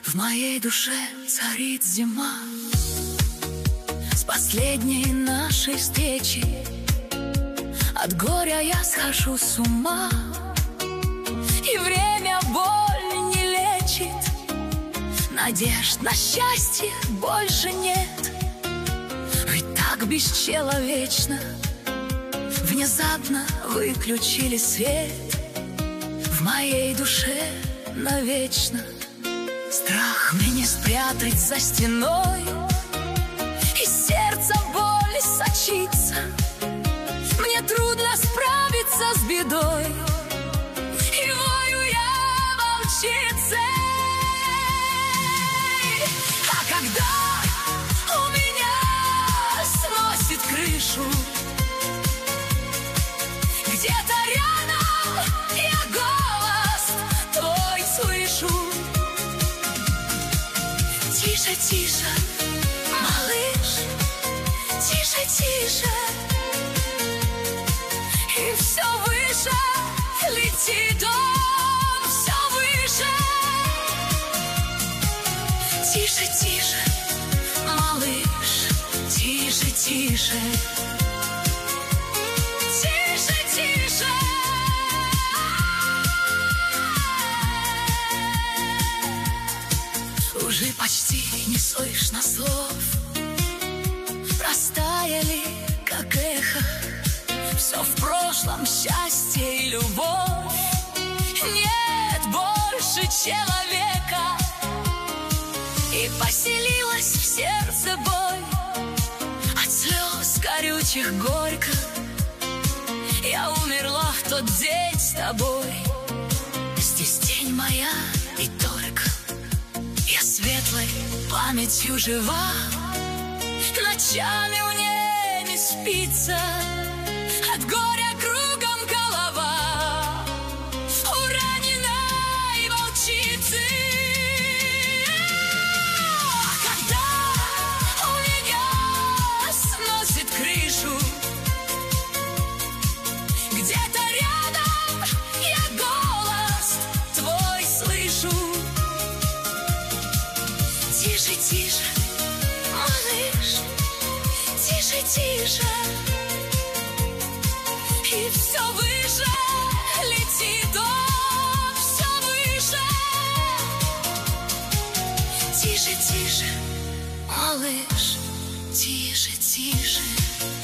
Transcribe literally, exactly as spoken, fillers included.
В моей душе царит зима. С последней нашей встречи от горя я схожу с ума. И время боль не лечит, надежд на счастье больше нет. Ведь так бесчеловечно внезапно выключили свет. В моей душе навечно страх мне не спрятать за стеной, и сердце боль сочится. Мне трудно справиться с бедой, и вою я волчицей. А когда у меня сносит крышу, где-то рядом я голос твой слышу. Тише, тише, малыш, тише, тише. И все выше летит он, все выше. Тише, тише, малыш, тише, тише. Тише, тише. Уже почти не слышно слов, растаяли, как эхо. Все в прошлом, счастье и любовь. Нет больше человека, и поселилась в сердце боль. От слез горючих горько я умерла в тот день с тобой. Здесь тень моя и только я светлой памятью жива. Ночами мне не спится, от горя кругом голова у раненой волчицы. А когда у меня сносит крышу, где-то рядом я голос твой слышу. Тише, тише, малыш, тише, тише. И все выше летит он, все выше. Тише, тише, малыш, тише, тише.